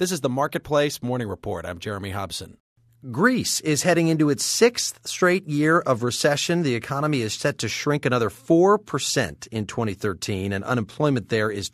This is the Marketplace Morning Report. I'm Jeremy Hobson. Greece is heading into its sixth straight year of recession. The economy is set to shrink another 4% in 2013, and unemployment there is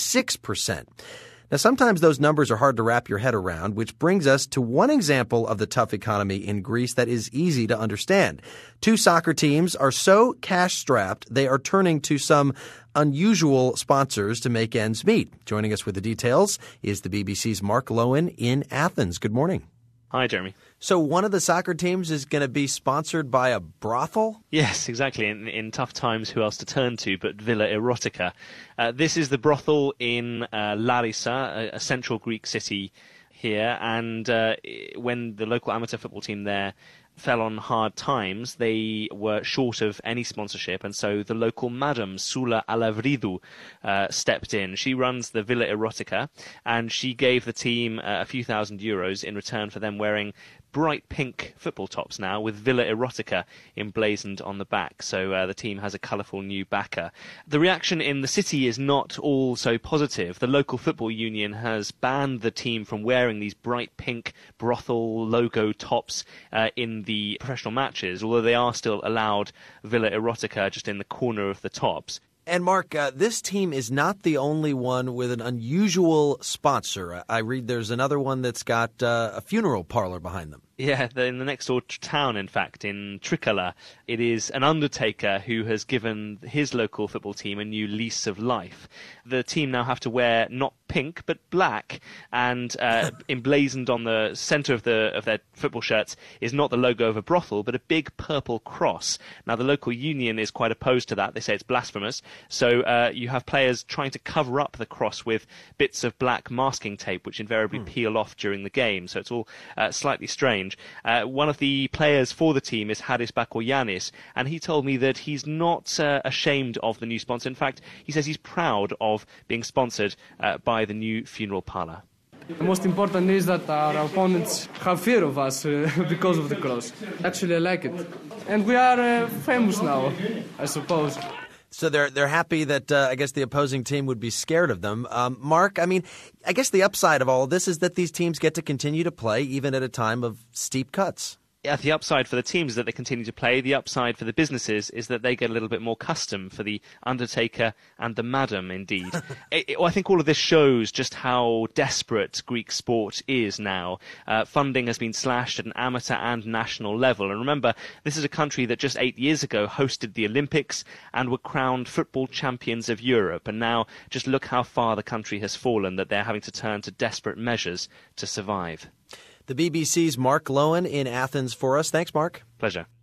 26%. Now, sometimes those numbers are hard to wrap your head around, which brings us to one example of the tough economy in Greece that is easy to understand. Two soccer teams are so cash-strapped, they are turning to some unusual sponsors to make ends meet. Joining us with the details is the BBC's Mark Lowen in Athens. Good morning. Hi, Jeremy. So one of the soccer teams is going to be sponsored by a brothel? Yes, exactly. In tough times, who else to turn to but Villa Erotica? This is the brothel in Larissa, a central Greek city here. And when the local amateur football team there fell on hard times, they were short of any sponsorship, and so the local madam, Sula Alavridou, stepped in. She runs the Villa Erotica, and she gave the team a few €1,000 in return for them wearing bright pink football tops now with Villa Erotica emblazoned on the back. So the team has a colourful new backer. The reaction in the city is not all so positive. The local football union has banned the team from wearing these bright pink brothel logo tops in the professional matches, although they are still allowed Villa Erotica just in the corner of the tops. And Mark, this team is not the only one with an unusual sponsor. I read there's another one that's got a funeral parlor behind them. Yeah, in the next door town, in fact, in Trikala, it is an undertaker who has given his local football team a new lease of life. The team now have to wear not pink, but black, and emblazoned on the centre of their football shirts is not the logo of a brothel, but a big purple cross. Now, the local union is quite opposed to that. They say it's blasphemous. So you have players trying to cover up the cross with bits of black masking tape, which invariably peel off during the game. So it's all slightly strange. One of the players for the team is Haris Bakoyannis, and he told me that he's not ashamed of the new sponsor. In fact, he says he's proud of being sponsored by the new funeral parlour. The most important is that our opponents have fear of us because of the cross. Actually, I like it. And we are famous now, I suppose. So they're happy that I guess the opposing team would be scared of them. Mark, I mean, I guess the upside of all of this is that these teams get to continue to play even at a time of steep cuts. Yeah, the upside for the teams is that they continue to play. The upside for the businesses is that they get a little bit more custom for the undertaker and the madam, indeed. I think all of this shows just how desperate Greek sport is now. Funding has been slashed at an amateur and national level. And remember, this is a country that just 8 years ago hosted the Olympics and were crowned football champions of Europe. And now just look how far the country has fallen, that they're having to turn to desperate measures to survive. The BBC's Mark Lowen in Athens for us. Thanks, Mark. Pleasure.